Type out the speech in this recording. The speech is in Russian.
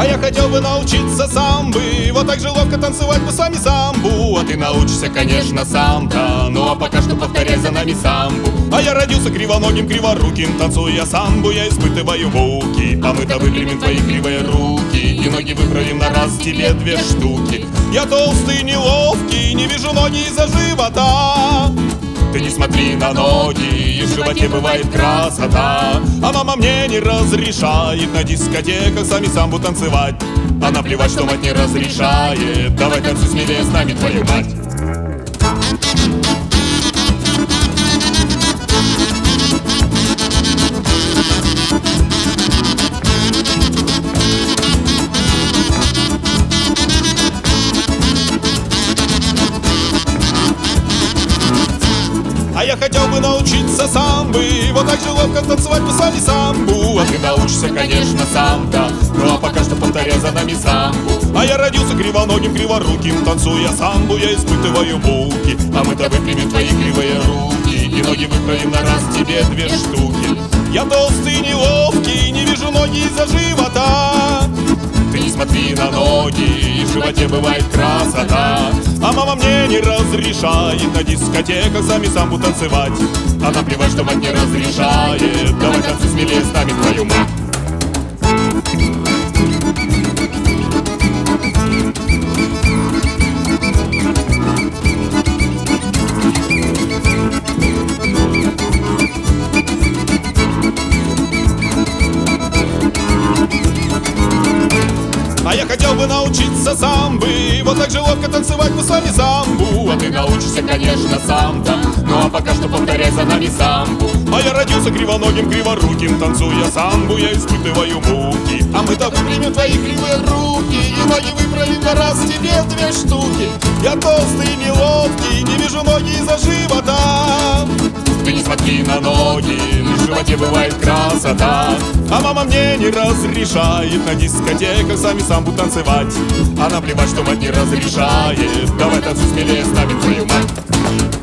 А я хотел бы научиться самбы, вот так же ловко танцевать мы с вами самбу. А ты научишься, конечно, сам-то, ну а пока что повторяй за нами самбу. А я родился кривоногим, криворуким, танцуя самбу, я испытываю муки. А мы-то выпрямим твои кривые руки и ноги выправим на раз, тебе 2 штуки. Я толстый, неловкий, не вижу ноги из-за живота. Ты не смотри на ноги, и в животе бывает красота. А мама мне не разрешает на дискотеках сами самбу танцевать. А наплевать, что мать не разрешает, давай танцуй смелее с нами, твою мать. А я хотел бы научиться самбы, вот так же ловко танцевать мы с вами самбу. А ты научишься, конечно, сам-то, ну а пока что повторяй за нами самбу. А я родился кривоногим, криворуким, танцуя самбу, я испытываю муки. А мы-то выпрямим твои кривые руки и ноги выправим на раз, тебе 2 штуки. Я толстый, неловкий, не вижу ноги из-за живота. Ты не смотри на ноги, и в животе бывает красота. А мама мне не разрешает на дискотеках сами самбу танцевать. А наплевать, что мать не разрешает, давай танцуй смелее с нами, твою мать. А я хотел бы научиться самбы, вот так же ловко танцевать мы с вами самбу. А ты научишься, конечно, сам-то, ну а пока что повторяй за нами самбу. А я родился кривоногим, криворуким, танцуя самбу, я испытываю муки. А мы-то выпрямим твои кривые руки и ноги выправим на раз, тебе 2 штуки. Я толстый, неловкий, не вижу ноги из-за живота. Ты не смотри на ноги, в животе бывает красота. А мама мне не разрешает на дискотеках сами самбу танцевать. А наплевать, что мать не разрешает, давай танцуй смелее с нами, твою мать.